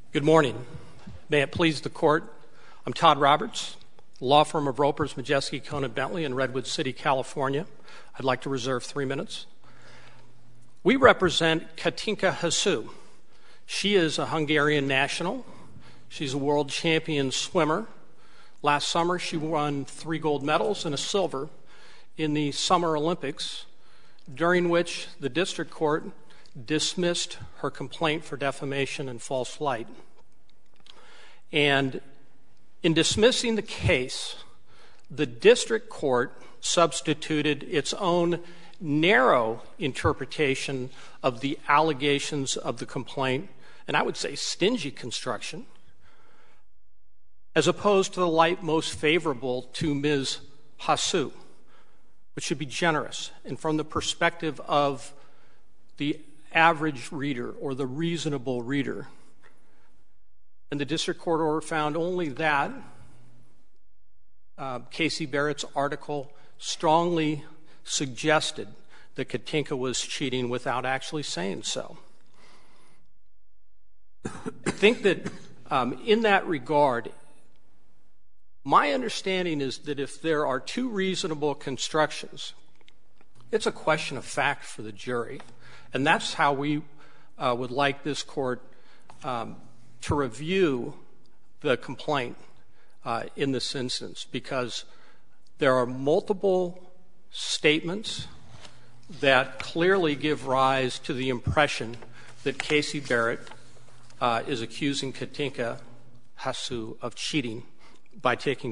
Good morning. May it please the Court, I'm Todd Roberts, law firm of Ropers, Majeski, Conan Bentley in Redwood City, California. I'd like to reserve 3 minutes. We represent Katinka Hosszú. She is a Hungarian national. She's a world champion swimmer. Last summer, she won 3 gold medals and a silver in the Summer Olympics, during which the district court dismissed her complaint for defamation and false light. And in dismissing the case, the district court substituted its own narrow interpretation of the allegations of the complaint, and I would say stingy construction, as opposed to the light most favorable to Ms. Hosszú, which should be generous and from the perspective of the average reader or the reasonable reader. And the district court order found only that Casey Barrett's article strongly suggested that Katinka was cheating without actually saying so. I think that in that regard, my understanding is that if there are 2 reasonable constructions, it's a question of fact for the jury. And that's how we would like this court to review the complaint in this instance, because there are multiple statements that clearly give rise to the impression that Casey Barrett is accusing Katinka Hosszú of cheating by taking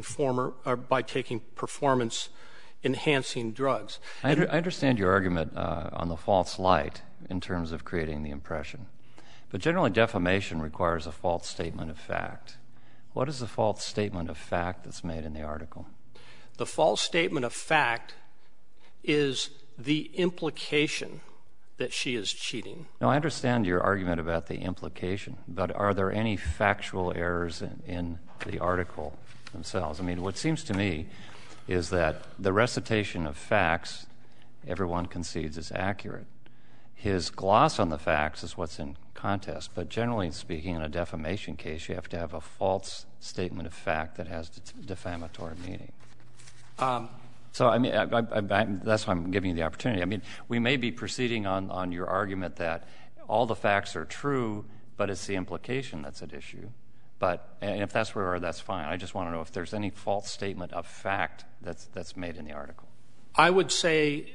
performance-enhancing drugs. I understand your argument on the false light in terms of creating the impression. But generally, defamation requires a false statement of fact. What is the false statement of fact that's made in the article? The false statement of fact is the implication that she is cheating. No, I understand your argument about the implication, but are there any factual errors in the article themselves? I mean, what seems to me is that the recitation of facts, everyone concedes, is accurate. His gloss on the facts is what's in contest, but generally speaking, in a defamation case, you have to have a false statement of fact that has defamatory meaning. So, I mean, that's why I'm giving you the opportunity. I mean, we may be proceeding on your argument that all the facts are true, but it's the implication that's at issue. And if that's where we are, that's fine. I just want to know if there's any false statement of fact that's made in the article. I would say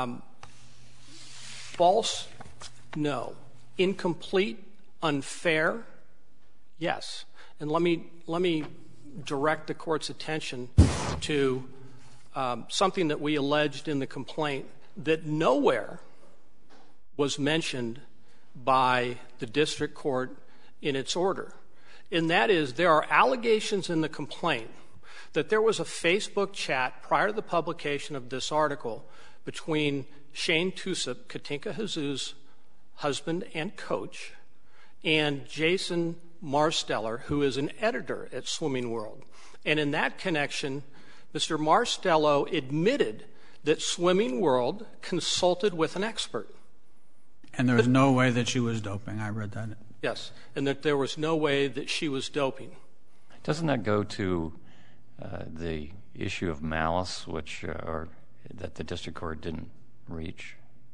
false, no. Incomplete, unfair, yes. And let me direct the court's attention to something that we alleged in the complaint that nowhere was mentioned by the district court in its order. And that is, there are allegations in the complaint that there was a Facebook chat prior to the publication of this article between Shane Tusup, Katinka Hosszú's husband and coach, and Jason Marsteller, who is an editor at Swimming World. And in that connection, Mr. Marstello admitted that Swimming World consulted with an expert. And there was no way that she was doping. I read that. Yes, and that there was no way that she was doping. Doesn't that go to the issue of malice, that the district court didn't reach?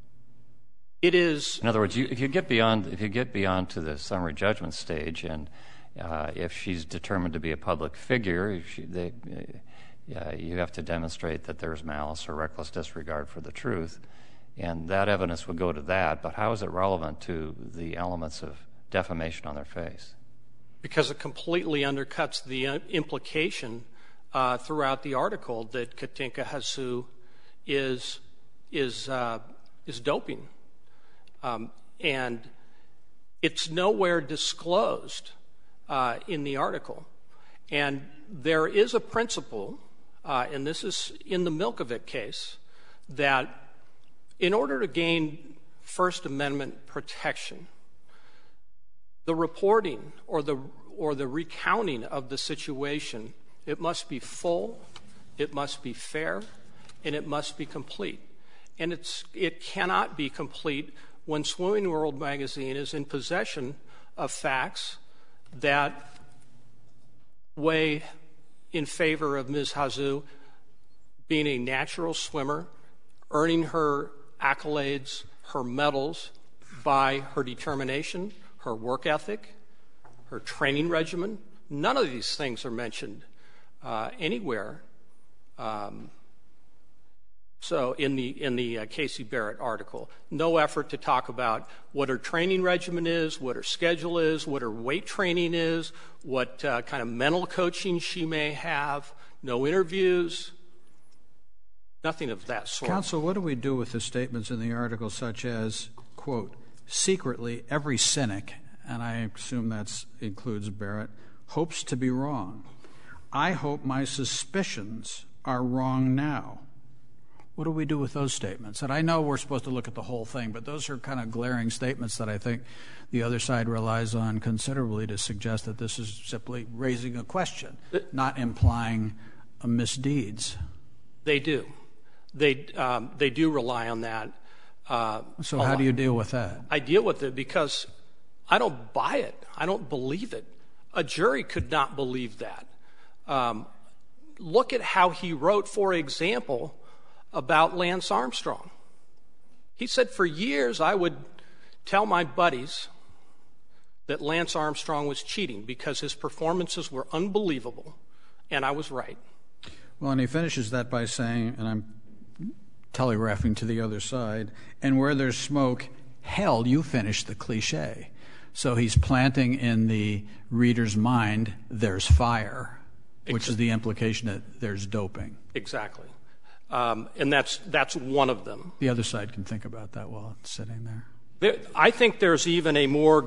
It is. In other words, if you get beyond to the summary judgment stage, and if she's determined to be a public figure, you have to demonstrate that there's malice or reckless disregard for the truth, and that evidence would go to that. But how is it relevant to the elements of defamation on their face? Because it completely undercuts the implication throughout the article that Katinka Hosszú is doping. And it's nowhere disclosed in the article. And there is a principle, and this is in the Milkovic case, that in order to gain First Amendment protection, the reporting or the recounting of the situation, it must be full, it must be fair, and it must be complete. And it cannot be complete when Swimming World magazine is in possession of facts that weigh in favor of Ms. Hazou being a natural swimmer, earning her accolades, her medals by her determination, her work ethic, her training regimen. None of these things are mentioned anywhere. So in the Casey Barrett article, no effort to talk about what her training regimen is, what her schedule is, what her weight training is, what kind of mental coaching she may have, no interviews, nothing of that sort. Counsel, what do we do with the statements in the article such as, quote, secretly every cynic, and I assume that includes Barrett, hopes to be wrong. I hope my suspicions are wrong now. What do we do with those statements? And I know we're supposed to look at the whole thing, but those are kind of glaring statements that I think the other side relies on considerably to suggest that this is simply raising a question, not implying misdeeds. They do. They do rely on that. So how do you deal with that? I deal with it because I don't buy it. I don't believe it. A jury could not believe that. Look at how he wrote, for example, about Lance Armstrong. He said, for years I would tell my buddies that Lance Armstrong was cheating because his performances were unbelievable, and I was right. Well, and he finishes that by saying, and I'm telegraphing to the other side, and where there's smoke, hell, you finish the cliche. So he's planting in the reader's mind, there's fire, which is the implication that there's doping. Exactly. And that's one of them. The other side can think about that while it's sitting there. I think there's even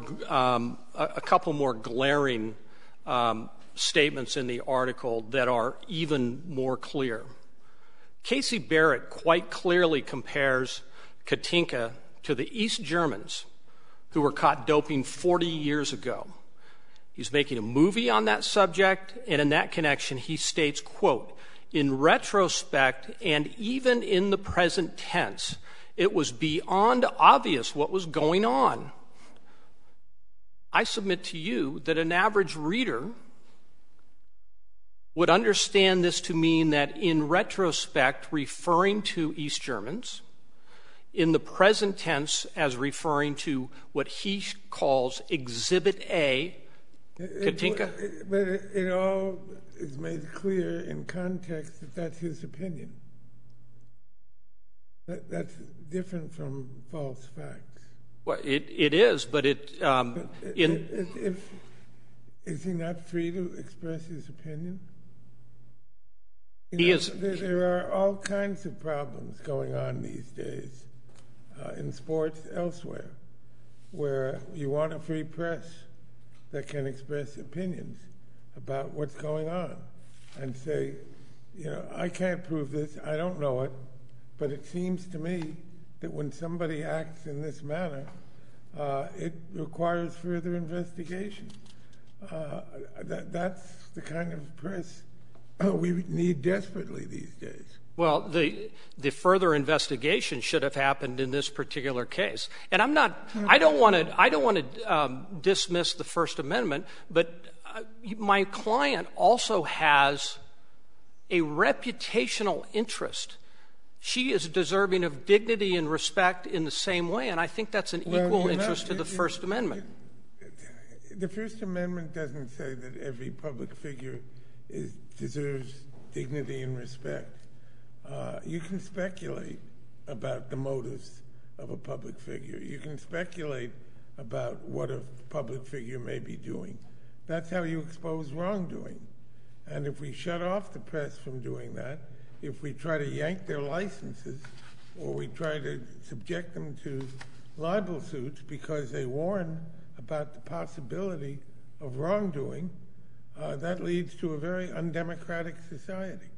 a couple more glaring statements in the article that are even more clear. Casey Barrett quite clearly compares Katinka to the East Germans who were caught doping 40 years ago. He's making a movie on that subject, and in that connection he states, quote, in retrospect and even in the present tense, it was beyond obvious what was going on. I submit to you that an average reader would understand this to mean that in retrospect, referring to East Germans, in the present tense as referring to what he calls Exhibit A, Katinka. But it all is made clear in context that that's his opinion. That's different from false facts. Well, it is, but is he not free to express his opinion? He is. There are all kinds of problems going on these days in sports elsewhere where you want a free press that can express opinions about what's going on and say, I can't prove this, I don't know it, but it seems to me that when somebody acts in this manner, it requires further investigation. That's the kind of press we need desperately these days. Well, the further investigation should have happened in this particular case. And I don't want to dismiss the First Amendment, but my client also has a reputational interest. She is deserving of dignity and respect in the same way, and I think that's an equal interest to the First Amendment. The First Amendment doesn't say that every public figure deserves dignity and respect. You can speculate about the motives of a public figure. You can speculate about what a public figure may be doing. That's how you expose wrongdoing. And if we shut off the press from doing that, if we try to yank their licenses, or we try to subject them to libel suits because they warn about the possibility of wrongdoing, that leads to a very undemocratic society.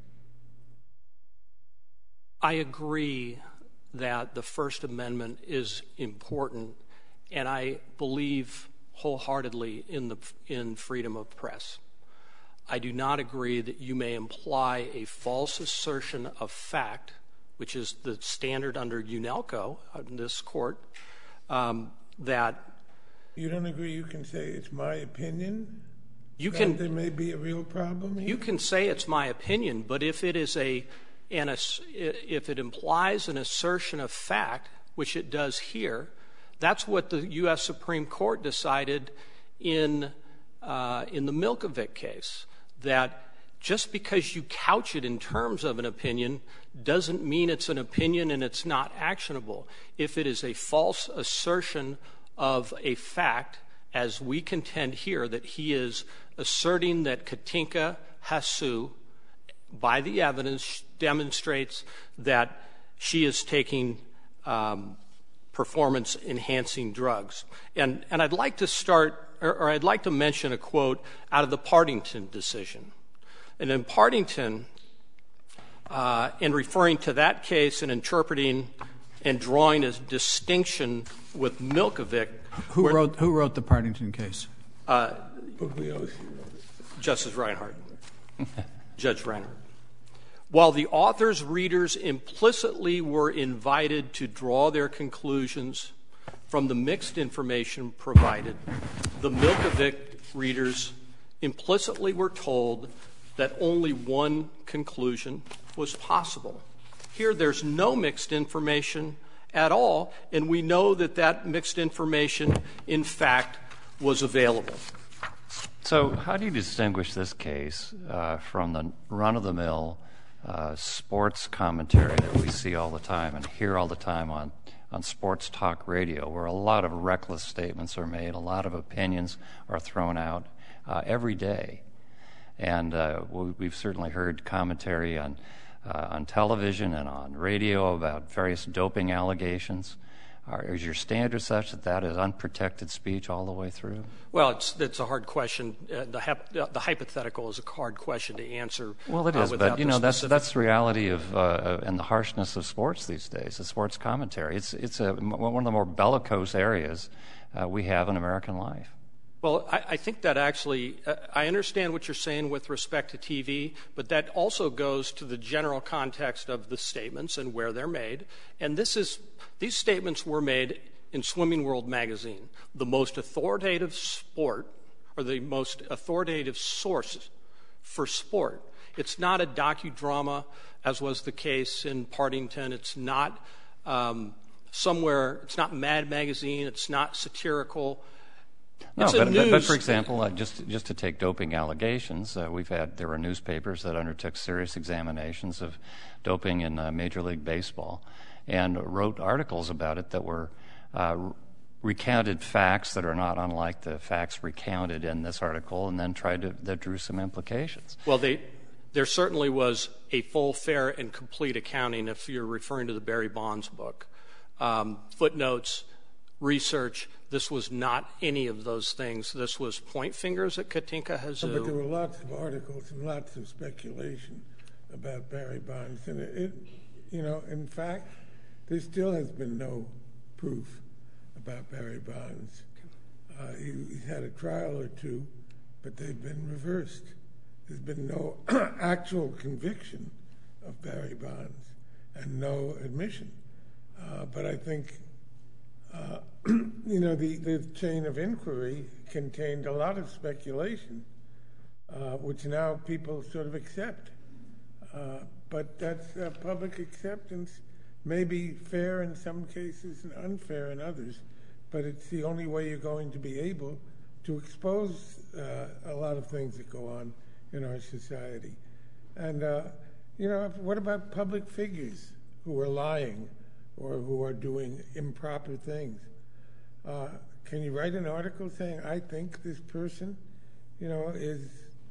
I agree that the First Amendment is important, and I believe wholeheartedly in freedom of press. I do not agree that you may imply a false assertion of fact, which is the standard under UNELCO in this court, that You don't agree you can say it's my opinion? There may be a real problem here? You can say it's my opinion, but if it is if it implies an assertion of fact, which it does here, that's what the U.S. Supreme Court decided in the Milkovic case, that just because you couch it in terms of an opinion doesn't mean it's an opinion and it's not actionable. If it is a false assertion of a fact, as we contend here, that he is asserting that Katinka Hasu, by the evidence, demonstrates that she is taking performance-enhancing drugs. And I'd like to start, or I'd like to mention a quote out of the Partington decision. And in Partington, in referring to that case and interpreting and drawing a distinction with Milkovic. Who wrote the Partington case? Justice Reinhart. Judge Reinhart. While the author's readers implicitly were invited to draw their conclusions from the mixed information provided, the Milkovic readers implicitly were told that only one conclusion was possible. Here there's no mixed information at all, and we know that that mixed information, in fact, was available. So how do you distinguish this case from the run-of-the-mill sports commentary that we see all the time and hear all the time on sports talk radio, where a lot of reckless statements are made, a lot of opinions are thrown out every day? And we've certainly heard commentary on television and on radio about various doping allegations. Is your standard such that that is unprotected speech all the way through? Well, it's a hard question. The hypothetical is a hard question to answer. Well, it is, but you know that's the reality of and the harshness of sports these days. The sports commentary. It's one of the more bellicose areas we have in American life. Well, I think that actually, I understand what you're saying with respect to TV, but that also goes to the general context of the statements and where they're made. And these statements were made in Swimming World magazine, the most authoritative sport, or the most authoritative source for sport. It's not a docudrama, as was the case in Partington. It's not it's not Mad Magazine. It's not satirical. No, but for example, just to take doping allegations, there were newspapers that undertook serious examinations of doping in Major League Baseball and wrote articles about it that were recounted facts that are not unlike the facts recounted in this article, and then that drew some implications. Well, there certainly was a full, fair, and complete accounting if you're referring to the Barry Bonds book. Footnotes, research. This was not any of those things. This was point fingers at Katinka Hasu. But there were lots of articles and lots of speculation about Barry Bonds. And in fact, there still has been no proof about Barry Bonds. He's had a trial or two, but they've been reversed. There's been no actual conviction of Barry Bonds and no admission. But I think the chain of inquiry contained a lot of speculation, which now people sort of accept. But that's public acceptance may be fair in some cases and unfair in others, but it's the only way you're going to be able to expose a lot of things that go on in our society. And, what about public figures who are lying or who are doing improper things? Can you write an article saying, I think this person, is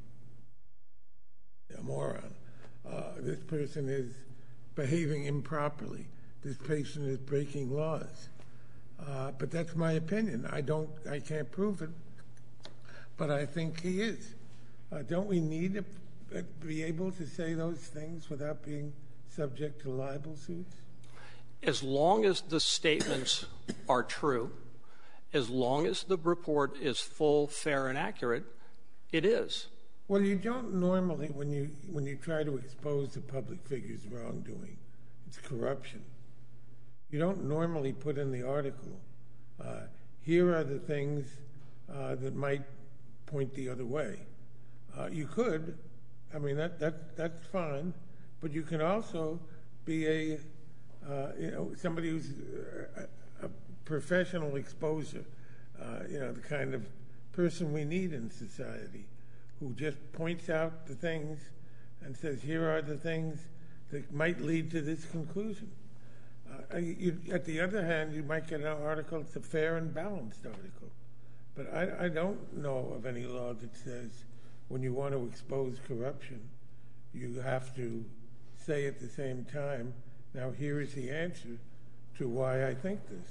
a moron. This person is behaving improperly. This person is breaking laws. But that's my opinion. I can't prove it, but I think he is. Don't we need to be able to say those things without being subject to libel suits? As long as the statements are true, as long as the report is full, fair, and accurate, it is. Well, you don't normally, when you try to expose the public figure's wrongdoing, it's corruption. You don't normally put in the article, here are the things that might point the other way. You could, I mean, that's fine, but you can also be somebody who's a professional exposure, the kind of person we need in society, who just points out the things and says, here are the things that might lead to this conclusion. At the other hand, you might get an article that's a fair and balanced article. But I don't know of any law that says when you want to expose corruption, you have to say at the same time, now here is the answer to why I think this.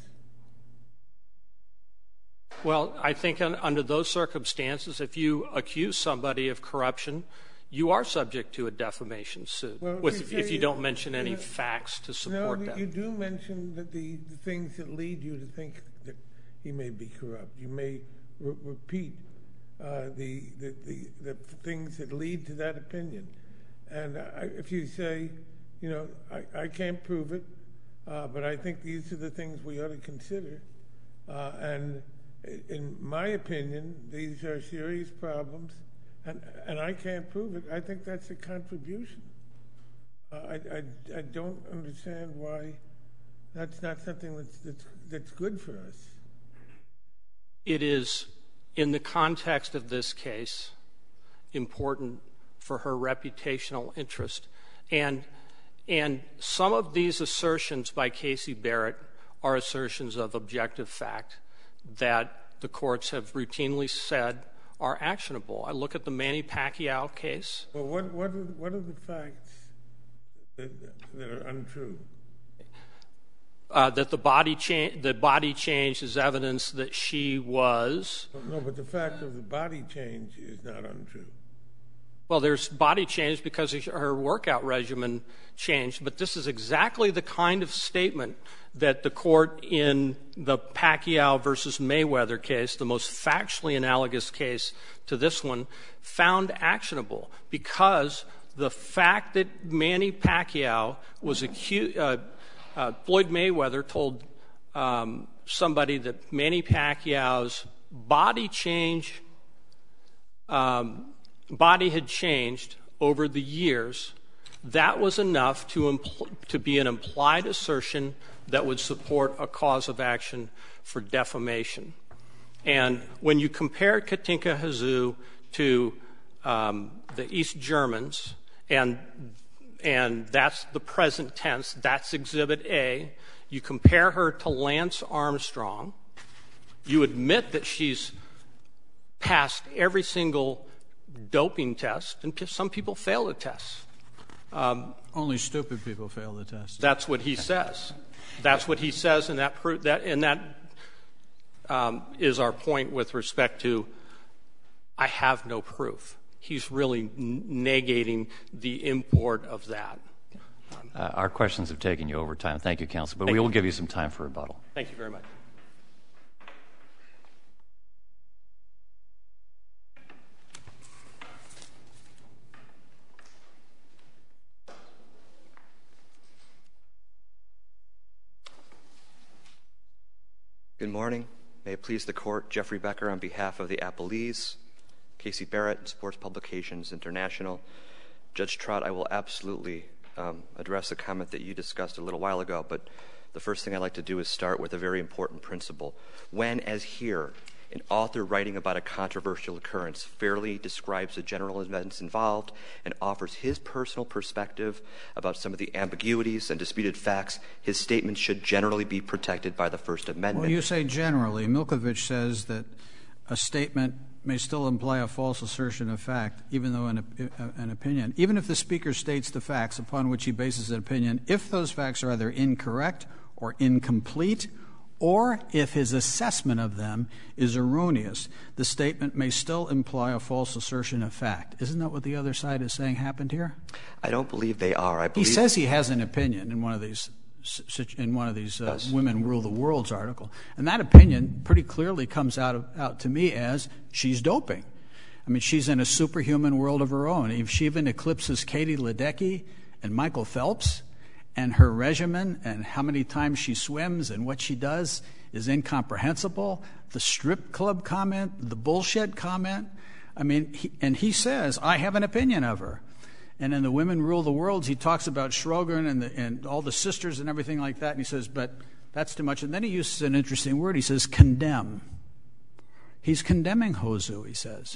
Well, I think under those circumstances, if you accuse somebody of corruption, you are subject to a defamation suit, if you don't mention any facts to support that. You do mention that the things that lead you to think that he may be corrupt. You may repeat the things that lead to that opinion. And if you say, I can't prove it, but I think these are the things we ought to consider, and in my opinion, these are serious problems, and I can't prove it. I think that's a contribution. I don't understand why that's not something that's good for us. It is, in the context of this case, important for her reputational interest. And some of these assertions by Casey Barrett are assertions of objective fact that the courts have routinely said are actionable. I look at the Manny Pacquiao case. Well, what are the facts that are untrue? That the body change is evidence that she was. No, but the fact of the body change is not untrue. Well, there's body change because her workout regimen changed, but this is exactly the kind of statement that the court in the Pacquiao versus Mayweather case, the most factually analogous case to this one, found actionable, because the fact that Manny Pacquiao was accused, Floyd Mayweather told somebody that Manny Pacquiao's body had changed over the years. That was enough to be an implied assertion that would support a cause of action for defamation. And when you compare Katinka Hazoo to the East Germans, and that's the present tense, that's Exhibit A, you compare her to Lance Armstrong, you admit that she's passed every single doping test, and some people fail the test. Only stupid people fail the test. That's what he says. That's what he says, and that is our point with respect to I have no proof. He's really negating the import of that. Our questions have taken you over time. Thank you, counsel. But we will give you some time for rebuttal. Thank you very much. Good morning. May it please the Court, Jeffrey Becker on behalf of the Appellees, Casey Barrett, and Sports Publications International. Judge Trott, I will absolutely address the comment that you discussed a little while ago, but the first thing I'd like to do is start with a very important principle. When, as here, an author writing about a controversial occurrence fairly describes the general events involved and offers his personal perspective about some of the ambiguities and disputed facts, his statements should generally be protected by the First Amendment. Well, you say generally. Milkovich says that a statement may still imply a false assertion of fact, even though an opinion, even if the speaker states the facts upon which he bases an opinion, if those facts are either incorrect or incomplete, or if his assessment of them is erroneous, the statement may still imply a false assertion of fact. Isn't that what the other side is saying happened here? I don't believe they are. He says he has an opinion in one of these Yes. Women Rule the World's article, and that opinion pretty clearly comes out to me as she's doping. I mean, she's in a superhuman world of her own. If she even eclipses Katie Ledecky and Michael Phelps, and her regimen and how many times she swims and what she does is incomprehensible. The strip club comment, the bullshit comment. I mean, he says, I have an opinion of her. And in the Women Rule the World, he talks about Schrogren and all the sisters and everything like that. And he says, but that's too much. And then he uses an interesting word. He says, condemn. He's condemning Hozu, he says.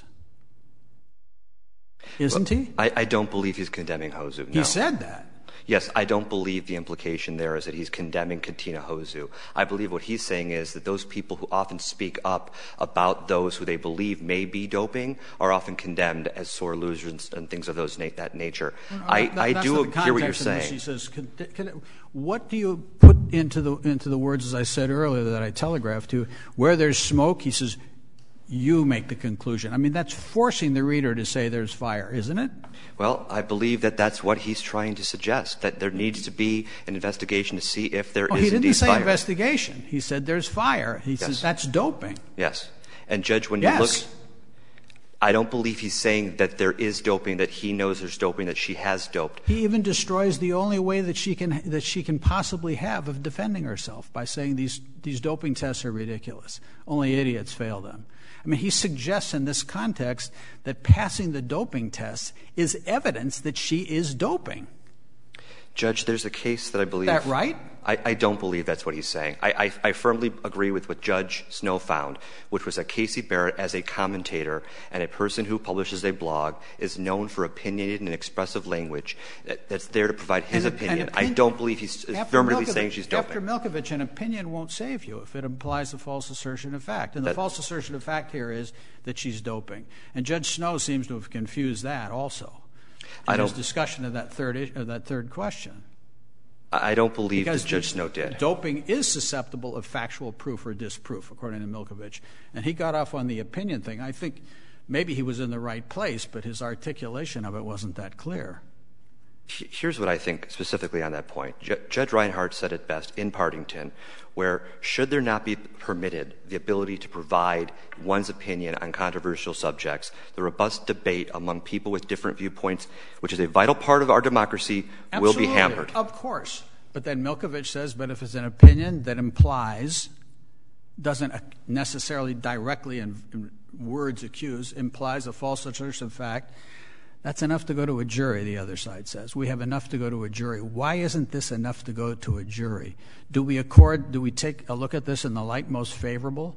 Isn't he? I don't believe he's condemning Hozu, no. He said that. Yes, I don't believe the implication there is that he's condemning Katina Hozu. I believe what he's saying is that those people who often speak up about those who they believe may be doping are often condemned as sore losers and things of that nature. I do hear what you're saying. He says, what do you put into the words, as I said earlier, that I telegraphed to? Where there's smoke, he says, you make the conclusion. I mean, that's forcing the reader to say there's fire, isn't it? Well, I believe that that's what he's trying to suggest, that there needs to be an investigation to see if there is indeed fire. He didn't say investigation. He said there's fire. He says that's doping. Yes. And, Judge, when you look, I don't believe he's saying that there is doping, that he knows there's doping, that she has doped. He even destroys the only way that she can possibly have of defending herself by saying these doping tests are ridiculous. Only idiots fail them. I mean, he suggests in this context that passing the doping test is evidence that she is doping. Judge, there's a case that I believe... Is that right? I don't believe that's what he's saying. I firmly agree with what Judge Snow found, which was that Casey Barrett, as a commentator and a person who publishes a blog, is known for opinionated and expressive language that's there to provide his opinion. I don't believe he's affirmatively saying she's doping. After Milkovich, an opinion won't save you if it implies a false assertion of fact. And the false assertion of fact here is that she's doping. And Judge Snow seems to have confused that also in his discussion of that third question. I don't believe that Judge Snow did. Doping is susceptible of factual proof or disproof, according to Milkovich. And he got off on the opinion thing. I think maybe he was in the right place, but his articulation of it wasn't that clear. Here's what I think specifically on that point. Judge Reinhardt said it best in Partington, where should there not be permitted the ability to provide one's opinion on controversial subjects, the robust debate among people with different viewpoints, which is a vital part of our democracy, will be hampered. Of course. But then Milkovich says, but if it's an opinion that implies, doesn't necessarily directly in words accuse, implies a false assertion of fact, that's enough to go to a jury, the other side says. We have enough to go to a jury. Why isn't this enough to go to a jury? Do we take a look at this in the light most favorable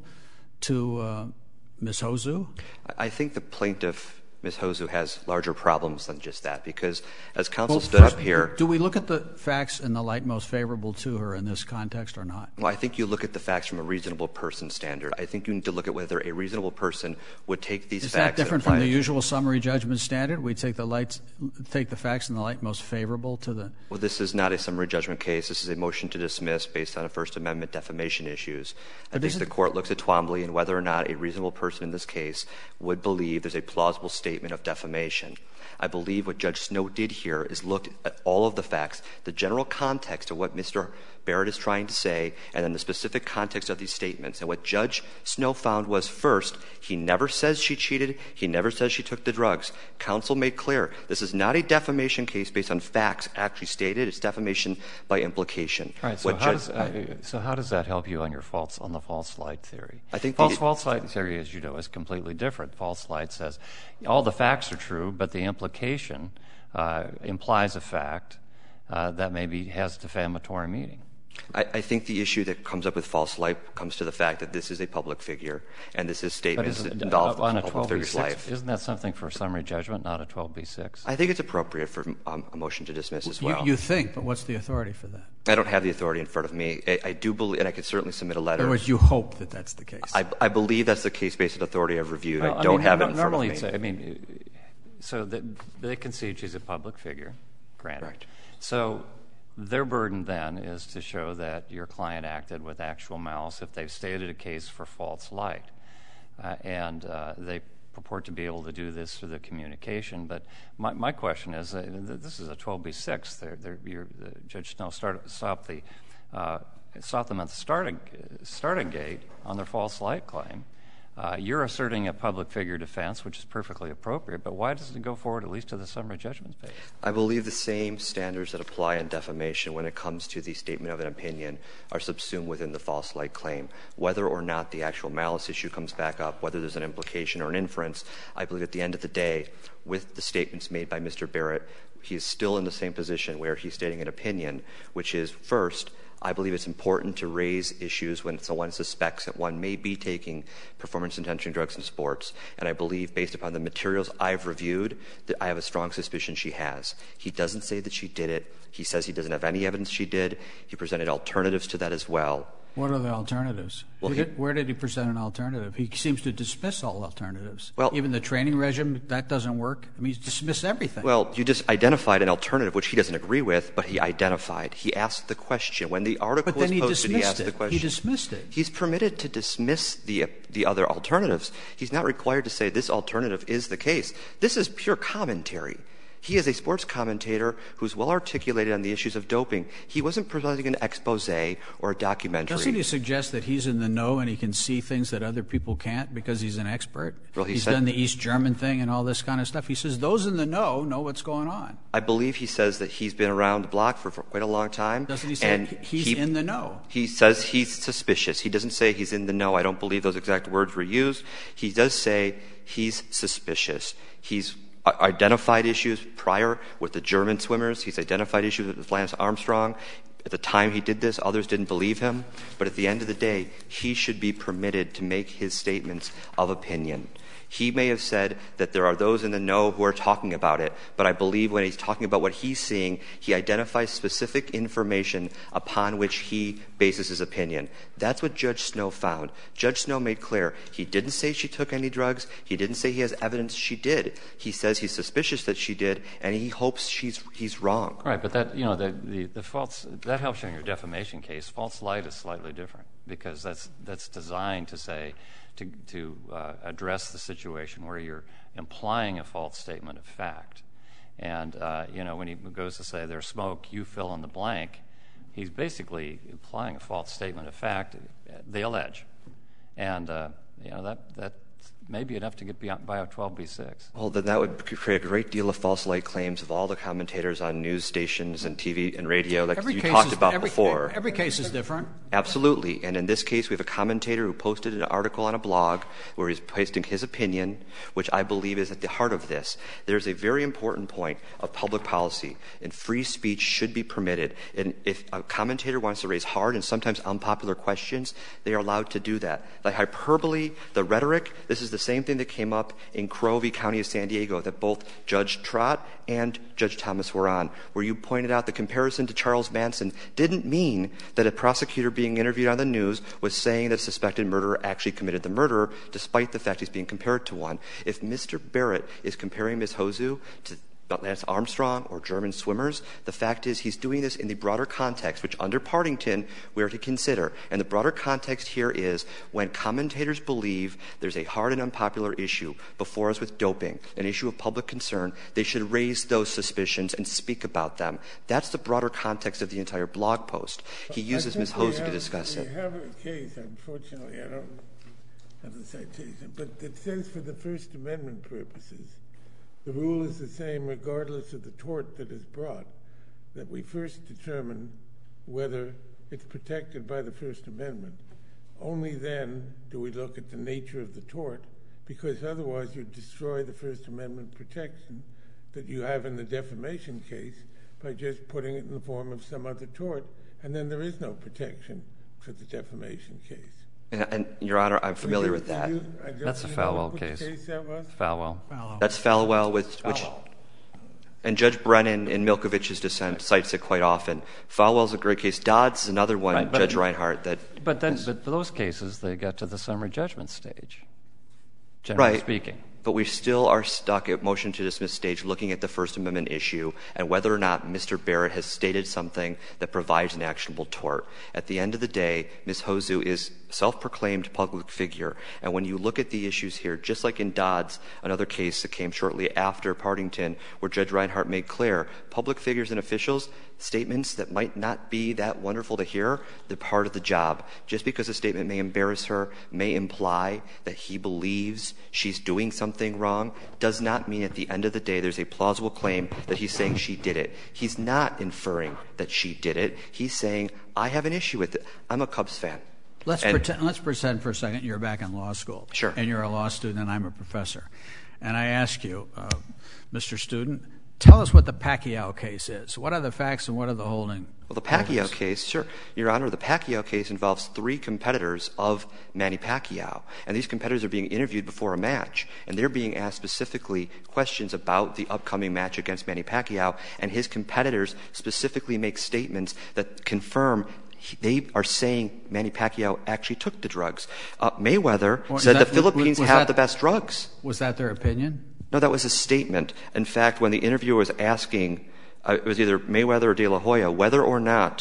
to Ms. Hozu? I think the plaintiff, Ms. Hozu, has larger problems than just that, because as counsel stood up here... Do we look at the facts in the light most favorable to her in this context or not? Well, I think you look at the facts from a reasonable person standard. I think you need to look at whether a reasonable person would take these facts... Is that different from the usual summary judgment standard? We take the facts in the light most favorable to the... Well, this is not a summary judgment case. This is a motion to dismiss based on a First Amendment defamation issues. I think the court looks at Twombly and whether or not a reasonable person in this case would believe there's a plausible statement of defamation. I believe what Judge Snow did here is looked at all of the facts, the general context of what Mr. Barrett is trying to say, and then the specific context of these statements. And what Judge Snow found was, first, he never says she cheated. He never says she took the drugs. Counsel made clear this is not a defamation case based on facts actually stated. It's defamation by implication. All right. So how does that help you on the false light theory? I think false light theory, as you know, is completely different. False light says all the facts are true, but the implication implies a fact that maybe has defamatory meaning. I think the issue that comes up with false light comes to the fact that this is a public figure, and this is statements that involve the public figure's life. Isn't that something for summary judgment, not a 12b-6? I think it's appropriate for a motion to dismiss as well. You think, but what's the authority for that? I don't have the authority in front of me. I do believe, and I could certainly submit a letter. In other words, you hope that that's the case. I believe that's the case based on authority I've reviewed. I don't have it in front of me. So they concede she's a public figure, granted. Right. So their burden then is to show that your client acted with actual malice if they've stated a case for false light. And they purport to be able to do this through the communication. But my question is, this is a 12b-6. Judge Snow stopped them at the starting gate on their false light claim. You're asserting a public figure defense, which is perfectly appropriate, but why doesn't it go forward at least to the summary judgment phase? I believe the same standards that apply in defamation when it comes to the statement of an opinion are subsumed within the false light claim. Whether or not the actual malice issue comes back up, whether there's an implication or an inference, I believe at the end of the day, with the statements made by Mr. Barrett, he is still in the same position where he's stating an opinion, which is, first, I believe it's important to raise issues when someone suspects that one may be taking performance-enhancing drugs in sports. And I believe, based upon the materials I've reviewed, that I have a strong suspicion she has. He doesn't say that she did it. He says he doesn't have any evidence she did. He presented alternatives to that as well. What are the alternatives? Well, Where did he present an alternative? He seems to dismiss all alternatives. Well, even the training regime, that doesn't work. I mean, he's dismissed everything. Well, you just identified an alternative, which he doesn't agree with, but he identified. He asked the question. When the article was posted, he asked the question. He dismissed it. He's permitted to dismiss the other alternatives. He's not required to say this alternative is the case. This is pure commentary. He is a sports commentator who's well articulated on the issues of doping. He wasn't presenting an expose or a documentary. Doesn't he suggest that he's in the know and he can see things that other people can't because he's an expert? Well, he's done the East German thing and all this kind of stuff. He says those in the know what's going on. I believe he says that he's been around the block for quite a long time. Doesn't he say he's in the know? He says he's suspicious. He doesn't say he's in the know. I don't believe those exact words were used. He does say he's suspicious. He's identified issues prior with the German swimmers. He's identified issues with Lance Armstrong. At the time he did this, others didn't believe him. But at the end of the day, he should be permitted to make his statements of opinion. He may have said that there are those in the know who are talking about it, but I believe when he's talking about what he's seeing, he identifies specific information upon which he bases his opinion. That's what Judge Snow found. Judge Snow made clear he didn't say she took any drugs. He didn't say he has evidence she did. He says he's suspicious that she did, and he hopes he's wrong. Right, but that, the false, that helps you in your defamation case. False light is slightly different because that's designed to say, to address the situation where you're implying a false statement of fact. And, when he goes to say there's smoke, you fill in the blank, he's basically implying a false statement of fact, they allege. And, that may be enough to get by a 12b-6. Well, then that would create a great deal of false light claims of all the commentators on news stations and TV and radio like you talked about before. Every case is different. Absolutely. And in this case, we have a commentator who posted an article on a blog where he's posting his opinion, which I believe is at the heart of this. There's a very important point of public policy, and free speech should be permitted. And if a commentator wants to raise hard and sometimes unpopular questions, they are allowed to do that. The hyperbole, the rhetoric, this is the same thing that came up in Crow v. County of San Diego that both Judge Trott and Judge Thomas were on, where you pointed out the comparison to Charles Manson didn't mean that a prosecutor being interviewed on the news was saying that a suspected murderer actually committed the murder, despite the fact he's being compared to one. If Mr. Barrett is comparing Ms. Hozu to Lance Armstrong or German swimmers, the fact is he's doing this in the broader context, which under Partington we are to consider. And the broader context here is when commentators believe there's a hard and unpopular issue before us with doping, an issue of public concern, they should raise those suspicions and speak about them. That's the broader context of the entire blog post. He uses Ms. Hozu to discuss it. We have a case, unfortunately, I don't have the citation, but it says for the First Amendment purposes, the rule is the same regardless of the tort that is brought, that we first determine whether it's protected by the First Amendment. Only then do we look at the nature of the tort, because otherwise you destroy the First Amendment protection that you have in the defamation case by just putting it in the form of some other tort, and then there is no protection for the defamation case. And Your Honor, I'm familiar with that. That's a Falwell case. That was? Falwell. That's Falwell, which and Judge Brennan in Milkovich's dissent cites it quite often. Falwell's a great case. Dodd's is another one, right, Judge Reinhart. But for those cases, they got to the summary judgment stage, generally speaking. But we still are stuck at motion to dismiss stage looking at the First Amendment issue and whether or not Mr. Barrett has stated something that provides an actionable tort. At the end of the day, Ms. Hozu is self-proclaimed public figure. And when you look at the issues here, just like in Dodds, another case that came shortly after Partington, where Judge Reinhart made clear, public figures and officials, statements that might not be that wonderful to hear, they're part of the job. Just because a statement may embarrass her, may imply that he believes she's doing something wrong, does not mean at the end of the day there's a plausible claim that he's saying she did it. He's not inferring that she did it. He's saying, I have an issue with it. I'm a Cubs fan. Let's pretend for a second you're back in law school. Sure. And you're a law student and I'm a professor. And I ask you, Mr. Student, tell us what the Pacquiao case is. What are the facts and what are the holding? Well, the Pacquiao case, sure. Your Honor, the Pacquiao case involves 3 competitors of Manny Pacquiao. And these competitors are being interviewed before a match. And they're being asked specifically questions about the upcoming match against Manny Pacquiao. And his competitors specifically make statements that confirm they are saying Manny Pacquiao actually took the drugs. Mayweather said the Philippines have the best drugs. Was that their opinion? No, that was a statement. In fact, when the interviewer was asking, it was either Mayweather or De La Hoya, whether or not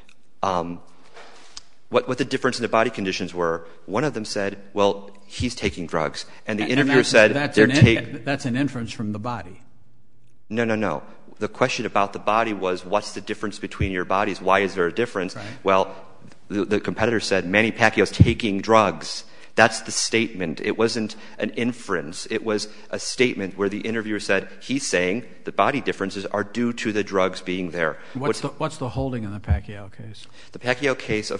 what the difference in the body conditions were, one of them said, well, he's taking drugs. And the interviewer said they're taking... That's an inference from the body. No. The question about the body was, what's the difference between your bodies? Why is there a difference? Right. Well, the competitor said Manny Pacquiao's taking drugs. That's the statement. It wasn't an inference. It was a statement where the interviewer said, he's saying the body differences are due to the drugs being there. What's the holding in the Pacquiao case? The Pacquiao case, I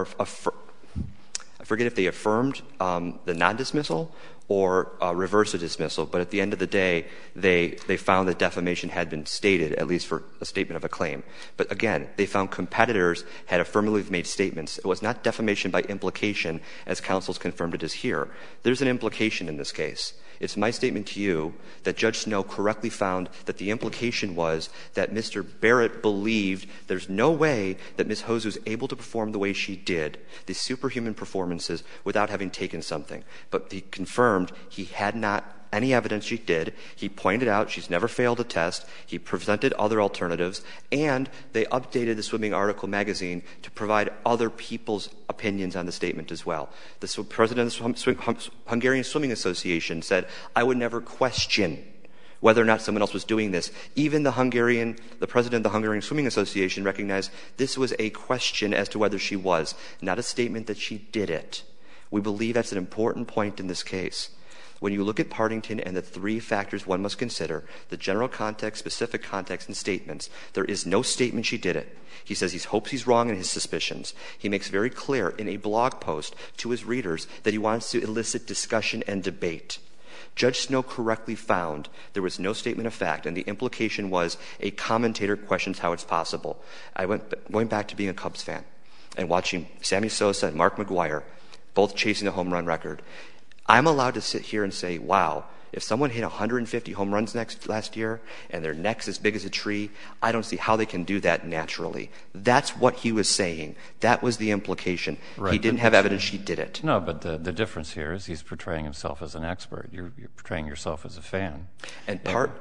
forget if they affirmed the non-dismissal or reversed the dismissal, but at the end of the day, they found that defamation had been stated, at least for a statement of a claim. But again, they found competitors had affirmatively made statements. It was not defamation by implication, as counsels confirmed it is here. There's an implication in this case. It's my statement to you that Judge Snow correctly found that the implication was that Mr. Barrett believed there's no way that Ms. Hosu is able to perform the way she did, these superhuman performances, without having taken something. But he confirmed he had not any evidence she did. He pointed out she's never failed a test. He presented other alternatives. And they updated the Swimming Article magazine to provide other people's opinions on the statement as well. The president of the Hungarian Swimming Association said, I would never question whether or not someone else was doing this. Even the president of the Hungarian Swimming Association recognized this was a question as to whether she was, not a statement that she did it. We believe that's an important point in this case. When you look at Partington and the 3 factors one must consider, the general context, specific context, and statements, there is no statement she did it. He says he hopes he's wrong in his suspicions. He makes very clear in a blog post to his readers that he wants to elicit discussion and debate. Judge Snow correctly found there was no statement of fact, and the implication was a commentator questions how it's possible. Going back to being a Cubs fan and watching Sammy Sosa and Mark McGwire both chasing the home run record, I'm allowed to sit here and say, wow, if someone hit 150 home runs last year and their neck's as big as a tree, I don't see how they can do that naturally. That's what he was saying. That was the implication. Right. He didn't have evidence she did it. No, but the difference here is he's portraying himself as an expert. You're portraying yourself as a fan. And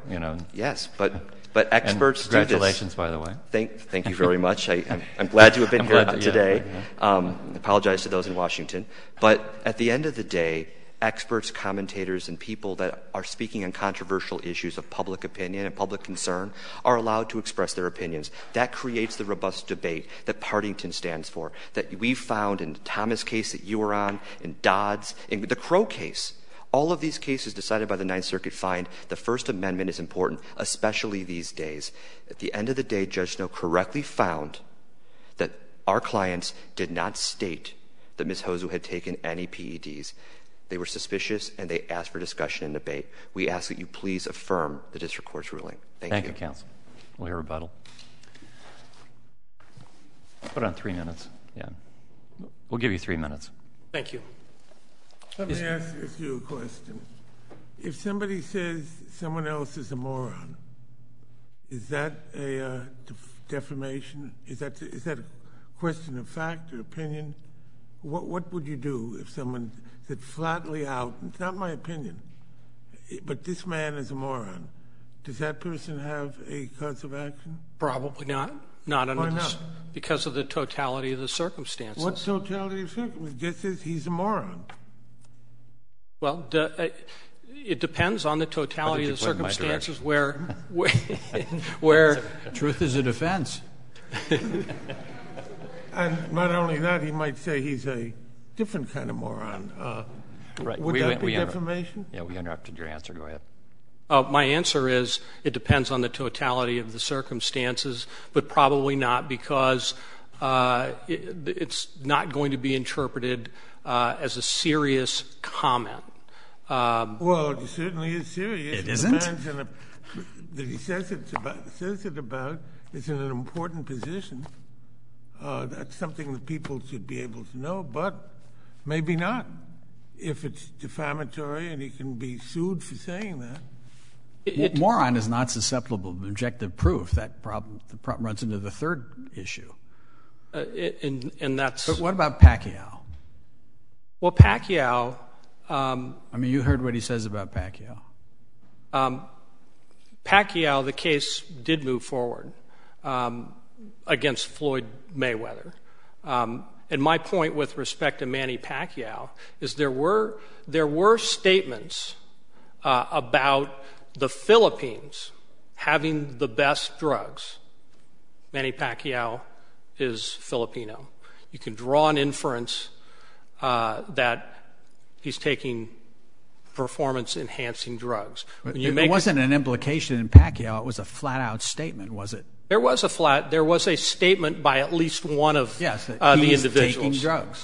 yes, but experts do this. Congratulations, by the way. Thank you very much. I'm glad to have been here today. I apologize to those in Washington. But at the end of the day, experts, commentators, and people that are speaking on controversial issues of public opinion and public concern are allowed to express their opinions. That creates the robust debate that Partington stands for, that we found in the Thomas case that you were on, in Dodds, in the Crow case. All of these cases decided by the Ninth Circuit find the First Amendment is important, especially these days. At the end of the day, Judge Snow correctly found that our clients did not state that Ms. Hosu had taken any PEDs. They were suspicious, and they asked for discussion and debate. We ask that you please affirm the district court's ruling. Thank you, counsel. We'll hear rebuttal. Put on 3 minutes. Yeah. We'll give you 3 minutes. Thank you. Let me ask you a question. If somebody says someone else is a moron, is that a defamation? Is that a question of fact or opinion? What would you do if someone said flatly out, it's not my opinion, but this man is a moron? Does that person have a cause of action? Probably not. Not under Why not? Because of the totality of the circumstances. What totality of circumstances? Just as he's a moron. Well, it depends on the totality of the circumstances where Truth is a defense. And not only that, he might say he's a different kind of moron. Right. Would that be defamation? Yeah, we interrupted your answer. Go ahead. My answer is it depends on the totality of the circumstances, but probably not, because it's not going to be interpreted as a serious comment. Well, it certainly is serious. It isn't? That he says it about is in an important position. That's something that people should be able to know, but maybe not. If it's defamatory and he can be sued for saying that. Moron is not susceptible of objective proof. That problem runs into the third issue. And that's. But what about Pacquiao? Well, Pacquiao. You heard what he says about Pacquiao. Pacquiao, the case did move forward against Floyd Mayweather. And my point with respect to Manny Pacquiao is there were statements about the Philippines having the best drugs. Manny Pacquiao is Filipino. You can draw an inference that he's taking performance-enhancing drugs. It wasn't an implication in Pacquiao. It was a flat-out statement, was it? There was a statement by at least one of the individuals. Taking drugs.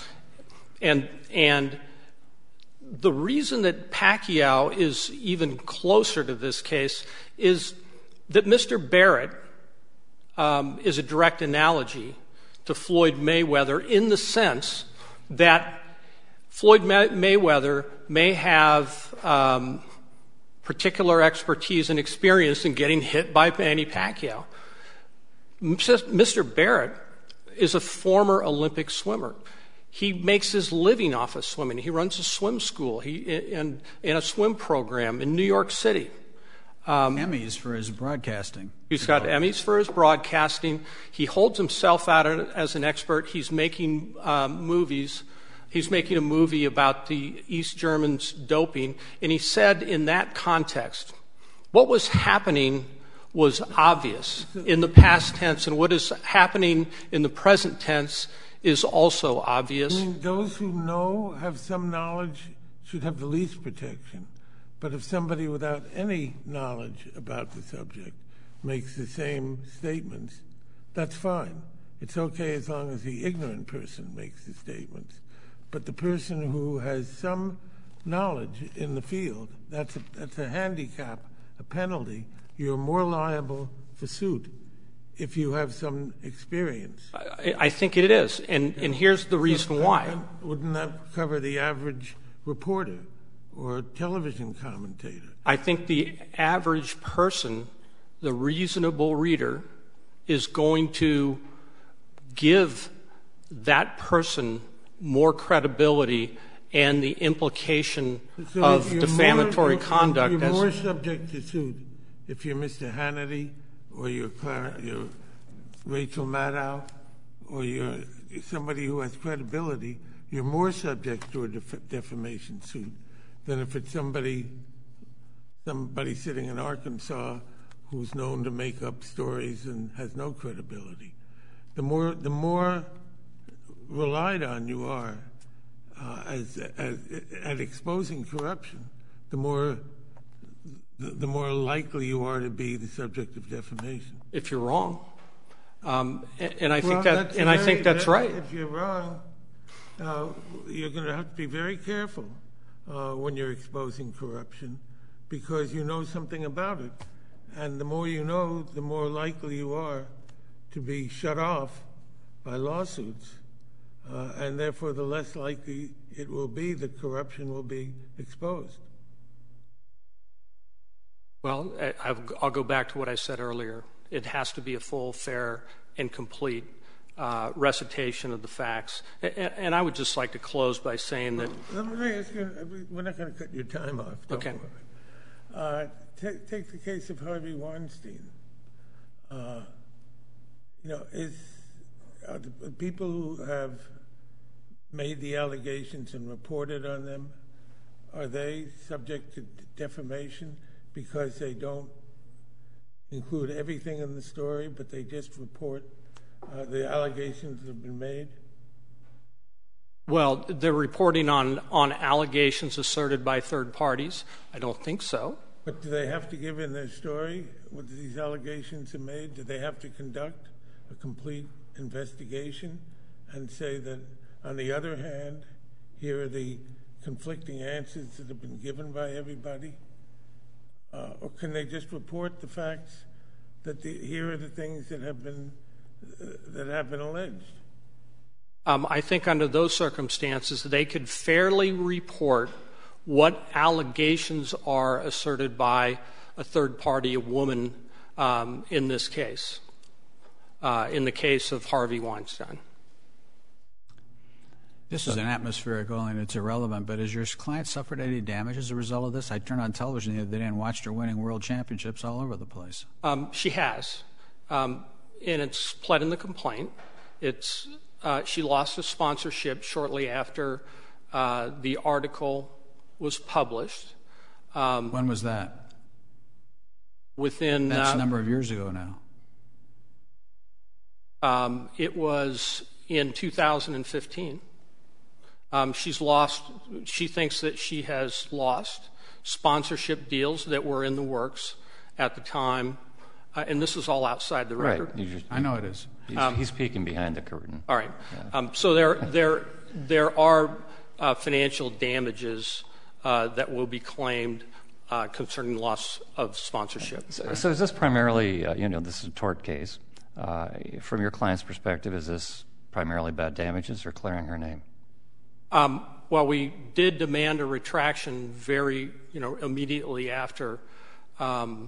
And the reason that Pacquiao is even closer to this case is that Mr. Barrett is a direct analogy to Floyd Mayweather in the sense that Floyd Mayweather may have particular expertise and experience in getting hit by Manny Pacquiao. Mr. Barrett is a former Olympic swimmer. He makes his living off of swimming. He runs a swim school and a swim program in New York City. Emmys for his broadcasting. He's got Emmys for his broadcasting. He holds himself out as an expert. He's making movies. He's making a movie about the East Germans doping. And he said in that context, what was happening was obvious in the past tense, and what is happening in the present tense is also obvious. Those who know, have some knowledge, should have the least protection. But if somebody without any knowledge about the subject makes the same statements, that's fine. It's okay as long as the ignorant person makes the statements. But the person who has some knowledge in the field, that's a handicap, a penalty. You're more liable for suit if you have some experience. I think it is, and here's the reason why. Wouldn't that cover the average reporter or television commentator? I think the average person, the reasonable reader, is going to give that person more credibility and the implication of defamatory conduct. You're more subject to suit if you're Mr. Hannity or you're Rachel Maddow or you're somebody who has credibility. You're more subject to a defamation suit than if it's somebody sitting in Arkansas who's known to make up stories and has no credibility. The more relied on you are at exposing corruption, the more likely you are to be the subject of defamation. If you're wrong, and I think that's right. If you're wrong, you're going to have to be very careful when you're exposing corruption, because you know something about it, and the more you know, the more likely you are to be shut off by lawsuits, and therefore the less likely it will be that corruption will be exposed. Well, I'll go back to what I said earlier. It has to be a full, fair, and complete recitation of the facts. And I would just like to close by saying that... Let me ask you, we're not going to cut your time off. Okay. Take the case of Harvey Weinstein. the people who have made the allegations and reported on them, are they subject to defamation because they don't include everything in the story, but they just report the allegations that have been made? Well, they're reporting on allegations asserted by third parties. I don't think so. But do they have to give in their story what these allegations are made? Do they have to conduct a complete investigation and say that, on the other hand, here are the conflicting answers that have been given by everybody? Or can they just report the facts that here are the things that have been alleged? I think under those circumstances, they could fairly report what allegations are asserted by a third party, a woman, in this case, in the case of Harvey Weinstein. This is an atmospheric only, and it's irrelevant, but has your client suffered any damage as a result of this? I turned on television the other day and watched her winning world championships all over the place. She has, and it's pled in the complaint. She lost a sponsorship shortly after the article was published. When was that? That's a number of years ago now. It was in 2015. She thinks that she has lost sponsorship deals that were in the works at the time, and this is all outside the record. Right. I know it is. He's peeking behind the curtain. All right. Yeah. So there are financial damages that will be claimed concerning loss of sponsorship. So is this primarily, this is a tort case. From your client's perspective, is this primarily bad damages or clearing her name? Well, we did demand a retraction very, immediately after the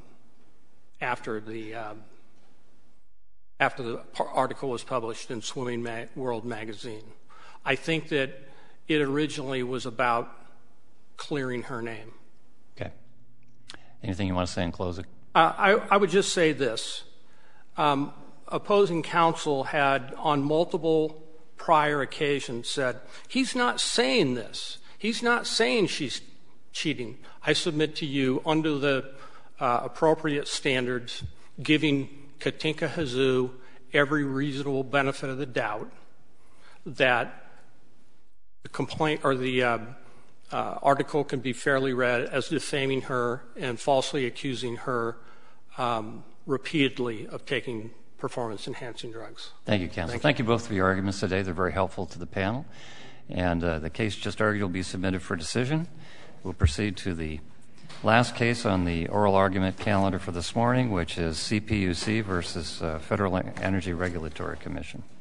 article was published in Swimming World magazine. I think that it originally was about clearing her name. Okay. Anything you want to say in closing? I would just say this. Opposing counsel had on multiple prior occasions said, he's not saying this. He's not saying she's cheating. I submit to you, under the appropriate standards, giving Katinka Hazoo every reasonable benefit of the doubt, that the complaint or the article can be fairly read as defaming her and falsely accusing her repeatedly of taking performance-enhancing drugs. Thank you, counsel. Thank you both for your arguments today. They're very helpful to the panel. And the case just argued will be submitted for decision. We'll proceed to the last case on the oral argument calendar for this morning, which is CPUC versus Federal Energy Regulatory Commission.